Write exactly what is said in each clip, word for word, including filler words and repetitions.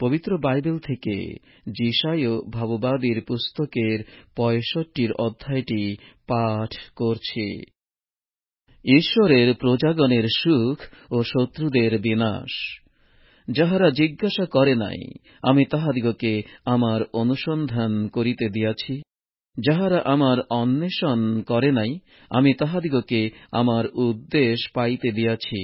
পবিত্র বাইবেল থেকে যিশায় ভাববাদীর পুস্তকের পঁয়ষট্টির অধ্যায়টি পাঠ করছি। ঈশ্বরের প্রজাগণের সুখ ও শত্রুদের বিনাশ। যাহারা জিজ্ঞাসা করে নাই, আমি তাহাদিগকে আমার অনুসন্ধান করিতে দিয়াছি। যাহারা আমার অন্বেষণ করে নাই, আমি তাহাদিগকে আমার উদ্দেশ পাইতে দিয়াছি।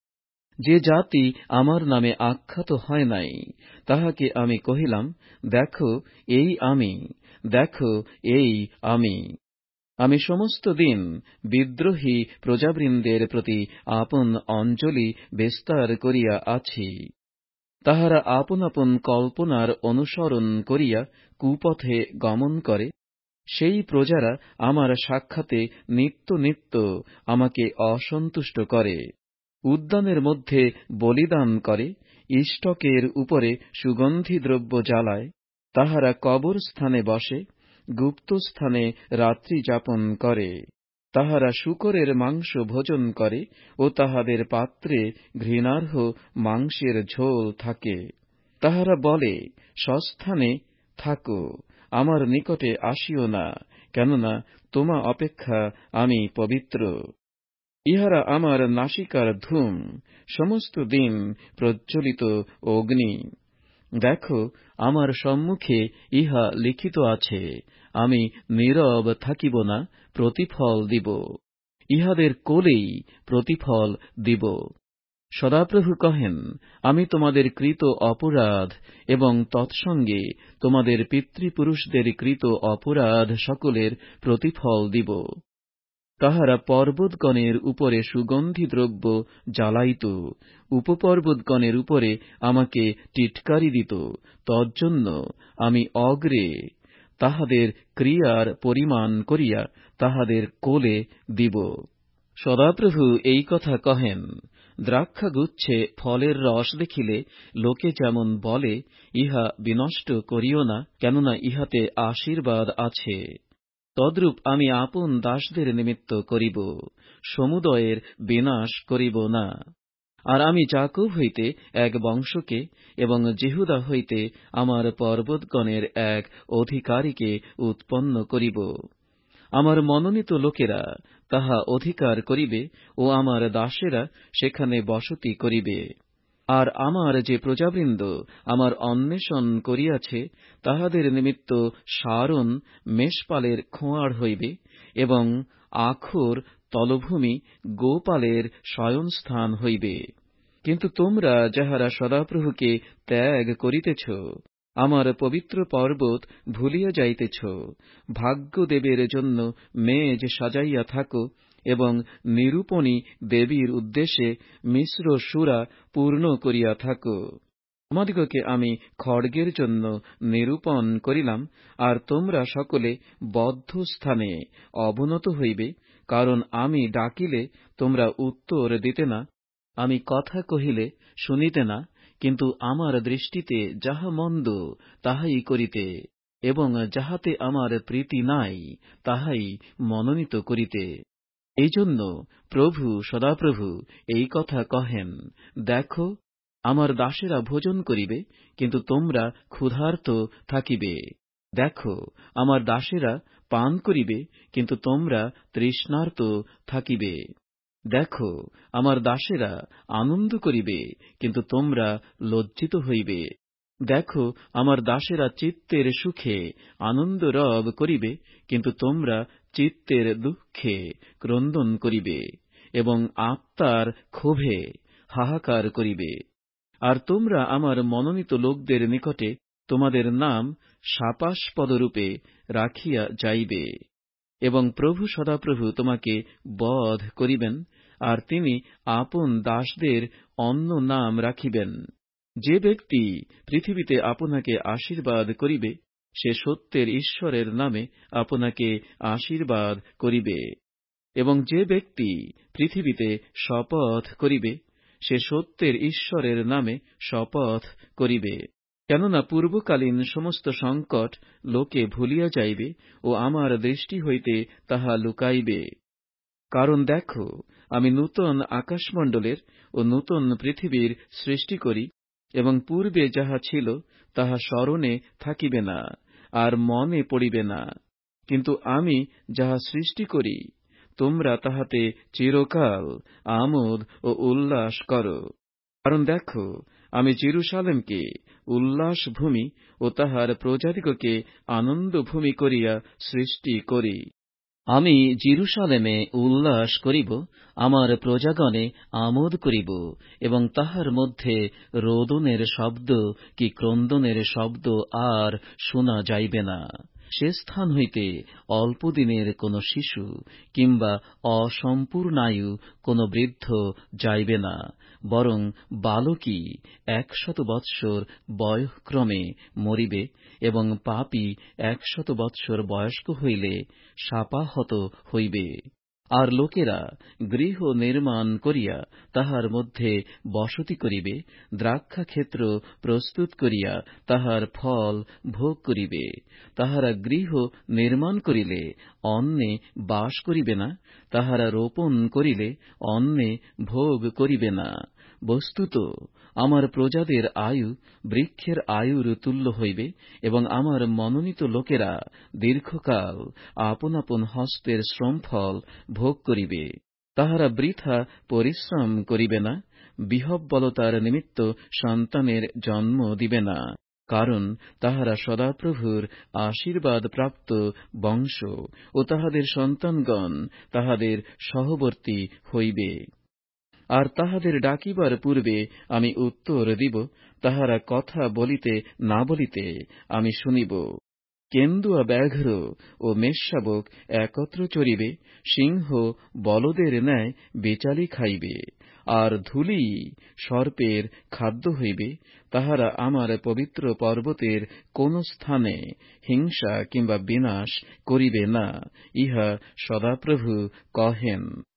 যে জাতি আমার নামে আখ্যাত হয় নাই, তাহাকে আমি কহিলাম, দেখো এই আমি, দেখো এই আমি। আমি সমস্ত দিন বিদ্রোহী প্রজাবৃন্দের প্রতি আপন অঞ্জলি বিস্তার করিয়া আছি। তাহারা আপন আপন কল্পনার অনুসরণ করিয়া কুপথে গমন করে। সেই প্রজারা আমার সাক্ষাতে নিত্য নিত্য আমাকে অসন্তুষ্ট করে। উদ্যানের মধ্যে বলিদান করে, ইষ্টকের উপরে সুগন্ধি দ্রব্য জ্বালায়। তাহারা কবর স্থানে বসে, গুপ্ত স্থানে রাত্রি যাপন করে। তাহারা শূকরের মাংস ভোজন করে ও তাহাদের পাত্রে ঘৃণার্হ মাংসের ঝোল থাকে। তাহারা বলে, স্বস্থানে থাকো, আমার নিকটে আসিও না, কেননা তোমা অপেক্ষা আমি পবিত্র। ইহারা আমার নাসিকার ধূম, সমস্ত দিন প্রজ্বলিত অগ্নি। দেখো, আমার সম্মুখে ইহা লিখিত আছে, আমি নীরব থাকিব না, প্রতিফল দিব, ইহাদের কোলেই প্রতিফল দিব। সদাপ্রভু কহেন, আমি তোমাদের কৃত অপরাধ এবং তৎসঙ্গে তোমাদের পিতৃপুরুষদের কৃত অপরাধ সকলের প্রতিফল দিব। তাহারা পর্বতগণের উপরে সুগন্ধি দ্রব্য জ্বালাইত, উপপর্বতগণের উপরে আমাকে টিটকারি দিত। তজ্জন্য আমি অগ্রে তাহাদের ক্রিয়ার পরিমাণ করিয়া তাহাদের কোলে দিব। সদাপ্রভু এই কথা কহেন, দ্রাক্ষাগুচ্ছে ফলের রস দেখিলে লোকে যেমন বলে, ইহা বিনষ্ট করিও না, কেননা ইহাতে আশীর্বাদ আছে। তদ্রূপ আমি আপন দাসদের নিমিত্ত করিব, সমুদয়ের বিনাশ করিব না। আর আমি যাকূব হইতে এক বংশকে এবং যেহুদা হইতে আমার পর্বতগণের এক অধিকারীকে উৎপন্ন করিব। আমার মনোনীত লোকেরা তাহা অধিকার করিবে ও আমার দাসেরা সেখানে বসতি করিবে। আর আমার যে প্রজাবৃন্দ আমার অন্বেষণ করিয়াছে, তাহাদের নিমিত্ত শারোন মেষপালের খোঁয়াড় হইবে এবং আখোর তলভূমি গোপালের শয়নস্থান হইবে। কিন্তু তোমরা যাহারা সদাপ্রভুকে ত্যাগ করিতেছ, আমার পবিত্র পর্বত ভুলিয়া যাইতেছ, ভাগ্যদেবের জন্য মেজ সাজাইয়া থাকো এবং নিরূপণী দেবীর উদ্দেশ্যে মিশ্র সুরা পূর্ণ করিয়া থাকো। তোমাদিগকে আমি খড়গের জন্য নিরূপণ করিলাম, আর তোমরা সকলে বদ্ধ স্থানে অবনত হইবে, কারণ আমি ডাকিলে তোমরা উত্তর দিতে না, আমি কথা কহিলে শুনিতে না, কিন্তু আমার দৃষ্টিতে যাহা মন্দ তাহাই করিতে এবং যাহাতে আমার প্রীতি নাই তাহাই মনোনীত করিতে। এই জন্য প্রভু সদাপ্রভু এই কথা কহেন, দেখো, আমার দাসেরা ভোজন করিবে, কিন্তু তোমরা ক্ষুধার্ত থাকিবে। দেখো, আমার দাসেরা পান করিবে, কিন্তু তোমরা তৃষ্ণার্ত থাকিবে। দেখো, আমার দাসেরা আনন্দ করিবে, কিন্তু তোমরা লজ্জিত হইবে। দেখো, আমার দাসেরা চিত্তের সুখে আনন্দ রব করিবে, কিন্তু তোমরা চিত্তের দুঃখে ক্রন্দন করিবে এবং আত্মার ক্ষোভে হাহাকার করিবে। আর তোমরা আমার মনোনীত লোকদের নিকটে তোমাদের নাম শাপাস্পদরূপে রাখিয়া যাইবে। এবং প্রভু সদাপ্রভু তোমাকে বধ করিবেন, আর তিনি আপন দাসদের অন্য নাম রাখিবেন। যে ব্যক্তি পৃথিবীতে আপনাকে আশীর্বাদ করিবে, সে সত্যের ঈশ্বরের নামে আপনাকে আশীর্বাদ করিবে। এবং যে ব্যক্তি পৃথিবীতে শপথ করিবে, সে সত্যের ঈশ্বরের নামে শপথ করিবে। কেননা পূর্বকালীন সমস্ত সংকট লোকে ভুলিয়া যাইবে ও আমার দৃষ্টি হইতে তাহা লুকাইবে। কারণ দেখো, আমি নূতন আকাশমণ্ডলের ও নূতন পৃথিবীর সৃষ্টি করি, এবং পূর্বে যাহা ছিল তাহা স্মরণে থাকিবে না, আর মনে পড়িবে না। কিন্তু আমি যাহা সৃষ্টি করি, তোমরা তাহাতে চিরকাল আমোদ ও উল্লাস কর। কারণ দেখো, আমি জেরুসালেমকে উল্লাস ভূমি ও তাহার প্রজাদিগকে আনন্দ ভূমি করিয়া সৃষ্টি করি। আমি জেরুসালেমে উল্লাস করিব, আমার প্রজাগণে আমোদ করিব, এবং তাহার মধ্যে রোদনের শব্দ কি ক্রন্দনের শব্দ আর শোনা যাইবে না। সে স্থান হইতে অল্পদিনের কোন শিশু কিংবা অসম্পূর্ণায়ু কোন বৃদ্ধ যাইবে না, বরং বালকই একশত বৎসর বয়ঃক্রমে মরিবে, এবং পাপী একশত বৎসর বয়স্ক হইলে শাপাহত হইবে। আর লোকেরা গৃহ নির্মাণ করিয়া তাহার মধ্যে বসতি করিবে, দ্রাক্ষাক্ষেত্র প্রস্তুত করিয়া তাহার ফল ভোগ করিবে। তাহারা গৃহ নির্মাণ করিলে অন্নে বাস করিবে না, তাহারা রোপণ করিলে অন্নে ভোগ করিবে না। বস্তুত আমার প্রজাদের আয়ু বৃক্ষের আয়ুর তুল্য হইবে, এবং আমার মনোনীত লোকেরা দীর্ঘকাল আপন আপন হস্তের শ্রমফল ভোগ করিবে। তাহারা বৃথা পরিশ্রম করিবে না, বিহ্বলতার নিমিত্ত সন্তানের জন্ম দিবে না, কারণ তাহারা সদাপ্রভুর আশীর্বাদ প্রাপ্ত বংশ, ও তাহাদের সন্তানগণ তাহাদের সহবর্তী হইবে। আর তাহাদের ডাকিবার পূর্বে আমি উত্তর দিব, তাহারা কথা বলিতে না বলিতে আমি শুনিব। কেন্দুয়া ব্যাঘ্র ও মেষশাবক একত্র চরিবে, সিংহ বলদের ন্যায় বেচালি খাইবে, আর ধূলি সর্পের খাদ্য হইবে। তাহারা আমার পবিত্র পর্বতের কোন স্থানে হিংসা কিংবা বিনাশ করিবে না, ইহা সদাপ্রভু কহেন।